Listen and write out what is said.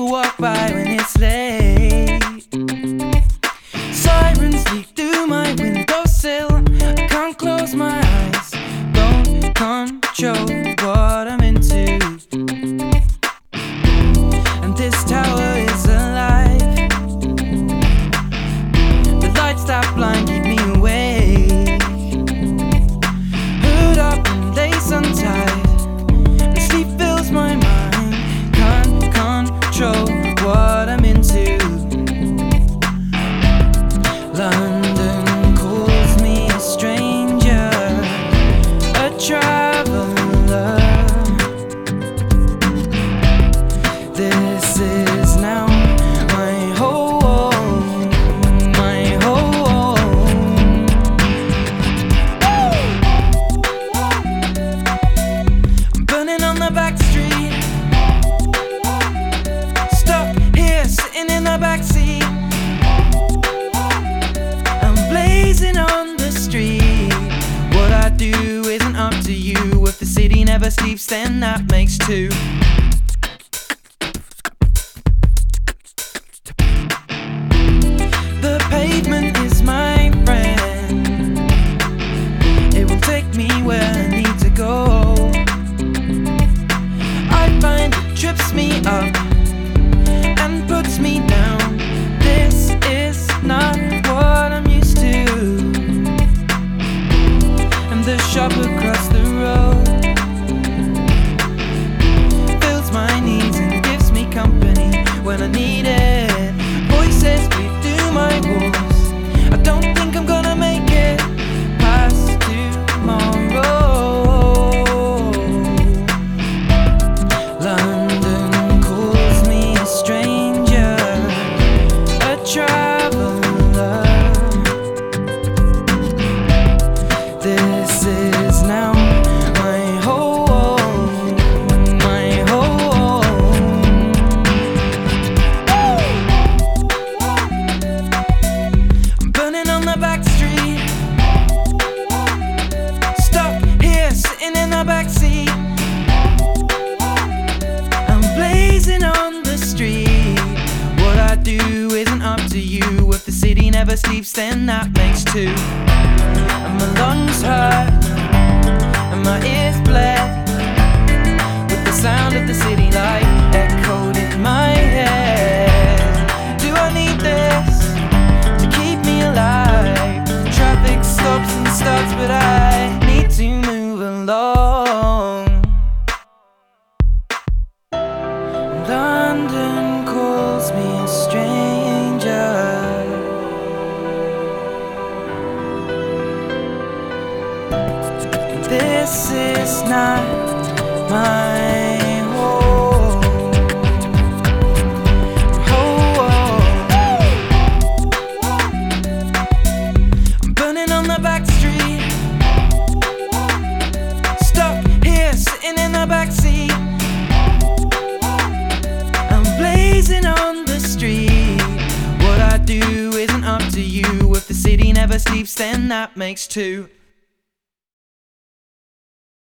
walk by when it's late. Sirens leak through my windowsill. I can't close my eyes, don't control what I'm into. And this tower is alive. The lights that blind keep me awake. Hood up and lace untied, and sleep fills my mind. Can't control what I'm into. London calls me a stranger, a traveler. This is now my home, my home. I'm burning on the back street, stuck here sitting in the backseat. I'm blazing on the street. What I do isn't up to you. If the city never sleeps, then that makes two. The pavement is my friend. It will take me where I need to go. I find it trips me up and puts me down. This is not what I'm used to. And the shop across the road fills my needs and gives me company when I need it. Voices breathe through my walls. I don't think I'm gonna make it past tomorrow. London calls me a stranger, a traveler. This is now my home, my home. I'm burning on the back street, stuck here sitting in the backseat. I'm blazing on the street. What I do isn't up to you. If the city never sleeps, then that makes two. And my lungs hurt and my ears bled with the sound of the city light echoed in my head. Do I need this to keep me alive? Traffic stops and starts, but I need to move along. London calls me a stranger. This is not my home. I'm burning on the back street, stuck here sitting in the backseat. I'm blazing on the street. What I do isn't up to you. If the city never sleeps, then that makes two.